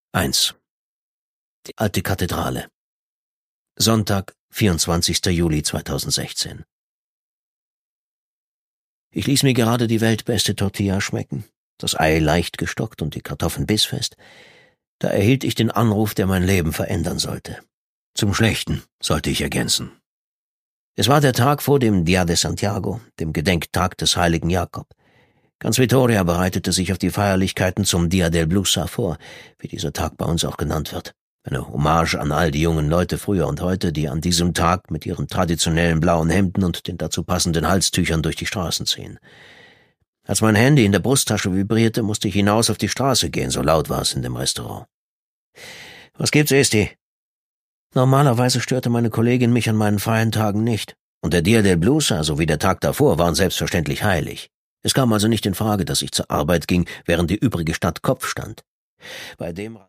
1. Die alte Kathedrale. Sonntag, 24. Juli 2016. Ich ließ mir gerade die weltbeste Tortilla schmecken, das Ei leicht gestockt und die Kartoffeln bissfest. Da erhielt ich den Anruf, der mein Leben verändern sollte. Zum Schlechten, sollte ich ergänzen. Es war der Tag vor dem Día de Santiago, dem Gedenktag des heiligen Jakob. Ganz Vitoria bereitete sich auf die Feierlichkeiten zum Día del Blusa vor, wie dieser Tag bei uns auch genannt wird. Eine Hommage an all die jungen Leute früher und heute, die an diesem Tag mit ihren traditionellen blauen Hemden und den dazu passenden Halstüchern durch die Straßen ziehen. Als mein Handy in der Brusttasche vibrierte, musste ich hinaus auf die Straße gehen, so laut war es in dem Restaurant. »Was gibt's, Esti?« Normalerweise störte meine Kollegin mich an meinen freien Tagen nicht. Und der Día del Blusa sowie der Tag davor waren selbstverständlich heilig. Es kam also nicht in Frage, dass ich zur Arbeit ging, während die übrige Stadt Kopf stand. Bei dem